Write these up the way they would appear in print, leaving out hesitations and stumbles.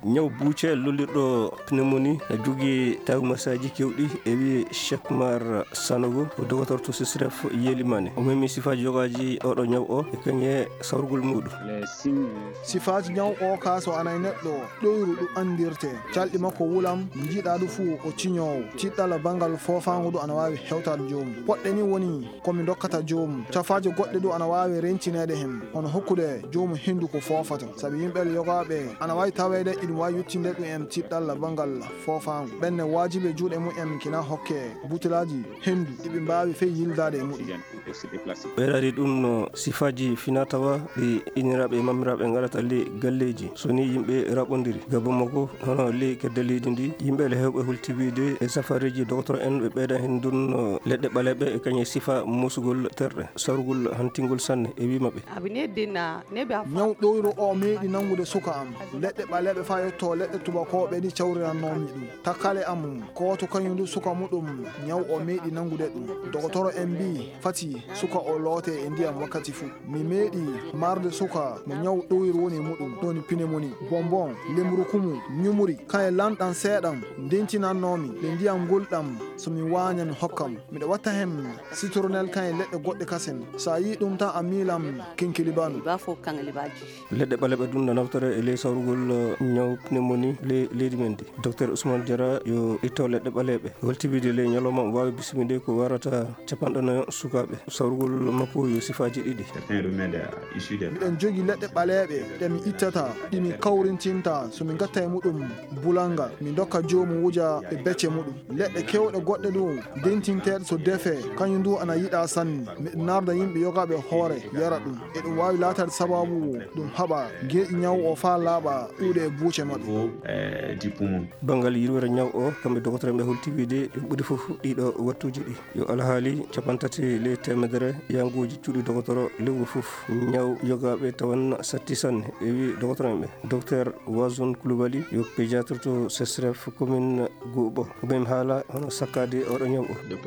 ñaw buuce lollirɗo pneumonie jogui tawmasaji kewɗi e wi Cheikh Mar Sanogo ko docteur to SISREF yelimane o memi sifaji jogaji oɗo ñaw o e kañe sawrugol muɗum. Sifaji ñaw o ka so anay neɗɗo ɗoyru ɗum andirte calɗi makko wulam jiiɗa ɗum fuu o ciñowo tiɗɗala bangal fofango ɗum ana wawi hewtade jomum poɗɗe ni woni komi dokkata jomum cafaji goɗɗe ɗum ana wawi rentinede hen hono hokkude jomum hendu ko fofata saabi yimɓe yogaɓe ana wawi tawede iɗum wawi yettinde ɗum en tiɗɗalla bangal fofango ɓenne wajiɓe juuɗe mumen kina hokke butelaji hendu ɗiɓe mbawi fe yildade e muɗum. ɓeɗari ɗum no sifaji fina tawa ɗi iniraɓe e mamiraɓe garata le galleji soni yimɓe raɓodiri gabamako hono le kedde leydi ndi yimɓe le hewɓe hultibide e safariji docteur en ɓe ɓeyda hen ɗum leɗɗe ɓaleɓe e kañe sifa musugol terɗe sarugol hantingol sanne e wimaɓe ñaw ɗoyru o meeɗi nangude suka am leɗɗe ɓaleɓe fa yetto leɗɗe tubakoɓe ɗi cawrirannomi ɗum takkale am koto kañum du suka muɗum ñaw o meeɗi nangude ɗum docteur en mbi fati suka o loote e ndiyam wakkati fuu mi meeɗi marde suka mo ñaw ɗoyru woni muɗum ɗoni pneumonie bonbon lemru kumu ñumuri kaye lanɗam seeɗam dentinannomi ɓe ndiyam gulɗam somi waña mi hokkam miɗa watta hen citronel kaye leɗɗe goɗɗe kasen sa yi ɗum tan a miilam kinkilibanu leɗɗe ɓaleɓe ɗum no naftore e ley sawrugol ñaw pneumonie leydi men ndi docteur Ousmane Diarra yo ittaw leɗɗe ɓaleɓe holtibide ley ñalawma wawi bisimide ko warata capanɗe sukaɓe sawrugol makko yo sifaji ɗiɗi. miɗen jogui leɗɗe ɓaleɓe ɗe mi ittata ɗimi kawrintinta somi gatta e muɗum bulanga mi dokka jomum wuja e becce muɗum leɗɗe kewɗe goɗɗe ɗum dentinteɗe so defe kañum du ana yiɗa sanne miɗen narda yimɓe yogaɓe hoore yara ɗum e ɗum wawi latade sababu ɗum haɓa geeƴi ñaw o fa laaɓa ɗuuɗe e buuce maɓɓe. bangal yirwere ñaw o kamɓe docteur ɓe holtibide ɗum ɓuuri foof ɗiɗo wattuji ɗi yo alhaali capantati ley temedere yanguji cuuɗi docteur lewru foof ñaw yogaɓe tawan satti sanne e wi docteur ɓe docteur Wazoun Coulibaly yo pédiatre to SISREF commune Gouɓo mem haala hono sakkade oɗo ñaw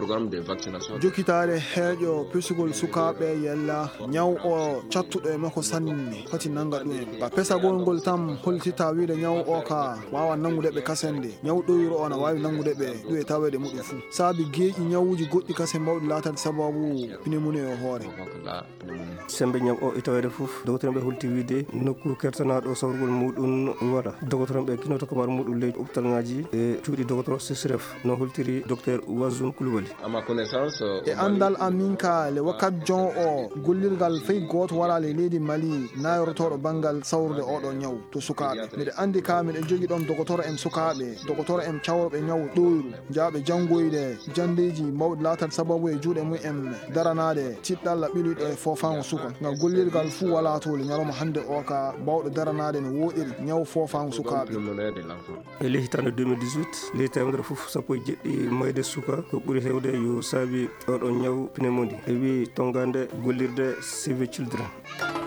o jokkitade heeƴo pesugol sukaɓe yella ñaw o cattuɗo e makko sanne fati nanga ɗum en ba pesagol ngol tan holtita wiide ñaw o ka wawa nangudeɓe kasende ñaw ɗoyru o na wawi nangudeɓe ɗum e tawede muɗum fuu saabi geeƴi ñawuji goɗɗi kase mbawɗi latade sababu pneumonie o hoore sembe ñaw o e tawede foof docteur ɓe holti wiide nokku kertanaɗo sawrugol muɗum waɗa docteur ɓe kinoto kamar muɗum ley hôpital ngaji e cuuɗi docteur SISREF no holtiri docteur Wazoun Coulibaly e andal amin ka le wakkat jon o gollirgal fey goto waɗa le leydi Mali nayorotoɗo banggal sawrude oɗo ñaw to sukaɓe miɗe andi ka miɗen jogui ɗon docteur en sukaɓe docteur en cawroɓe ñaw ɗoyru jaaɓe jangoyde jandeji mawɗi latade sababu e juuɗe mumen daranade tiɗɗalla ɓiluɗo e fofango suka ngam gollirgal fuu wala tole ñalawma hande o ka bawɗo daranade no woɗiri ñaw fofango sukaɓe e ley hitande 2018 ley temedere foof sappo e jeɗɗi mayde suka ko ɓuuri hewde yo saabi oɗo ñaw pneumonie e wi tongande gollirde Save Children.